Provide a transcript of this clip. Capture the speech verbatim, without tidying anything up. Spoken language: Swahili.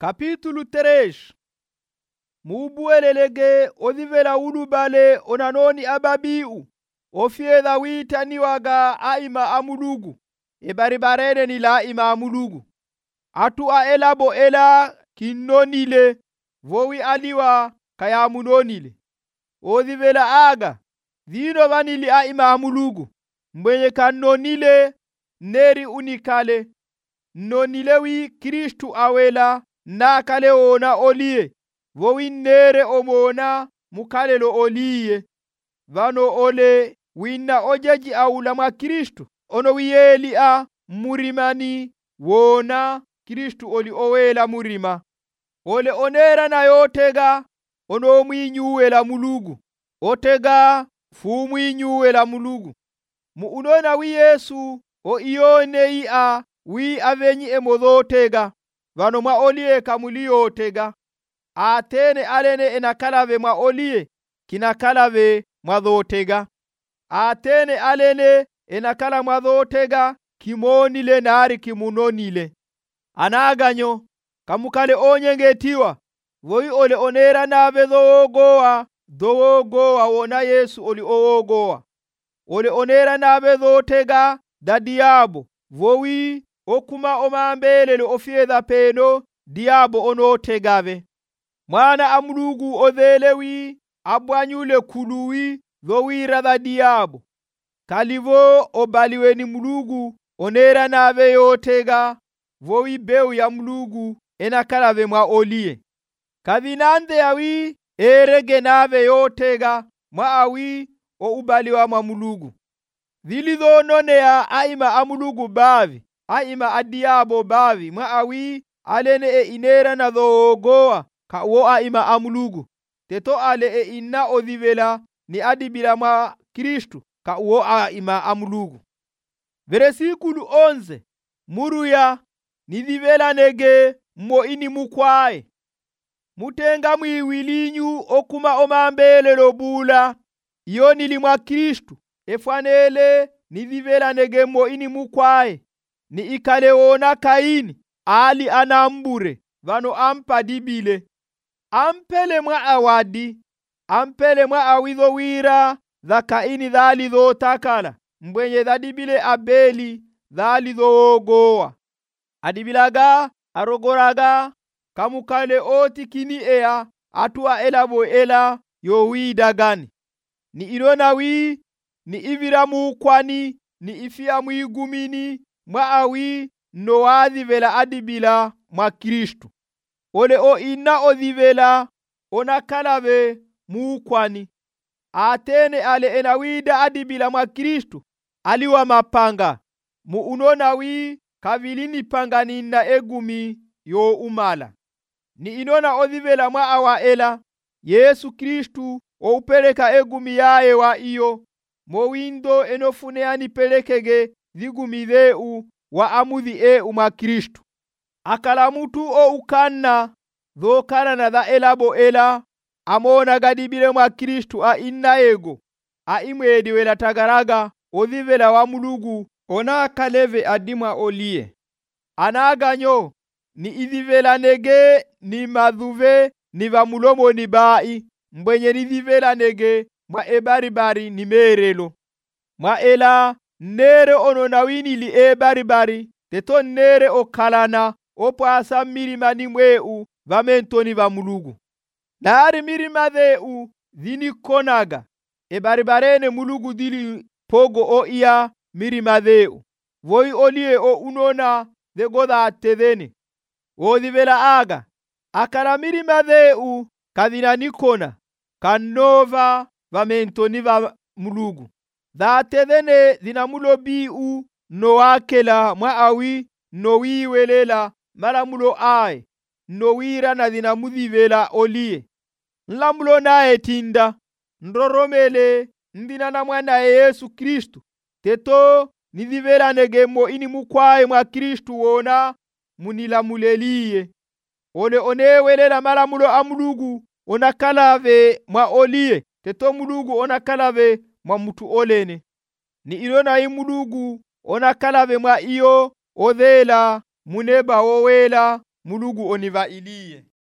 Kapitulu três. Mubuelelege odivela ulubale onanoni ababiu ofiedha witaniwaga aima amulugu ebaribarene ni la ima amulugu atu a elabo ela kinonile vowi aliwa kaya munonile odivela aga vino vanili aima amulugu mwenye kanonile neri unikale nonilewi Kristu awela na kale ona olie vowi nere omona mukalelo oliye vano ole winna ojeji awula mwa Kristu ono wiyeli a murimani wona Kristu oli owela murima ole onera na yotega ono mwinyuwela mulugu otega fu mwinyuwela mulugu mu unona wi Yesu o iyonei a wi avenyi emodhotega vano mwa olie kamuliyotega atene alene enakalave mwa olie kinakalave mwa dhotega atene alene enakala mwa dhotega kimonile nari kimunonile anaganyo kamukale onyengetiwa voi ole onera nave dhogoa dhogoa wona Yesu oli ogoa ole onera nave dhotega dadiabo vowi okuma omambelele ofiedha peno diabo onotegave mwana amulugu odhelewi abwanyule kuluwi dhowira dha diabo kalivo obaliweni mulugu onera nave yotega vowi beu ya mulugu enakalave mwa olie kavinande awi erege nave yotega mwa awi o ubaliwa mwa mulugu vilidho nonea aima amulugu bavi aima adiabo bavi mwa awi alene e inera na dhogoa ka wo aima amulugu teto ale e inna odhivela ni adibila mwa Kristu ka wo aima amulugu. Veresikulu onze muruya nidhivela nege mo ini mukwae mutenga mwiwilinyu okuma omambele lobula iyo nili mwa Kristu efwanele nidhivela nege mo ini mukwae ni ikale wona Kaini ali anambure vano ampadibile ampele mwa awadi ampele mwa awidho wira dha Kaini dhali dho takala mbwenye dhadibile Abeli dhali dho goa adibilaga arogoraga kamukale oti kini ea atua elabo ela yo widagani ni irona wi ni ivira mukwani ni ifia mwigumini mwa awi noadhi vela adibila mwa Kristu ole o inna odhivela onakalave mukwani atene ale enawida adibila mwa Kristu aliwa mapanga mu unona wi kavilini pangani na egumi yo umala ni inona odhivela mwa awa ela Yesu Kristu o upeleka egumi yae wa iyo mo windo enofuneani pelekege vigumi dheu wa amudhi e umwa Kristu akala mutu o ukanna dhokana na dha elabo ela amona gadibile mwa Kristu a inna ego a imwedi wela tagaraga odhivela wa mulugu ona kaleve adimwa olie anaganyo ni idhivela nege ni madhuve ni vamulomo ni bai mbwenye nidhivela nege mwa ebaribari ni merelo mwa ela nere ononawini li ebaribari teto nere okalana opasa mirima ni mweu vamentoni vamulugu nari mirima dheu dhini konaga ebaribarene mulugu dhili pogo o iya mirima dheu voi olie o unona de goda atedhene odhivela aga akala mirima dheu kadhina nikona kanova vamentoni va mulugu dhatedhene dhina mulobiu no akela mwa awi no wiwelela mala mulo ae no wira na dhina mudhivela olie nlamulo nae tinda ndoromele ndina na mwana Yesu Kristu teto nidhivela negemo ini mukwae mwa Kristu wona munilamulelie ole onewelela mala mulo amulugu onakalave mwa olie teto mulugu onakalave mwa mutu olene ni ilona imulugu onakalave mwa iyo odhela muneba wowela Mulugu onivailie.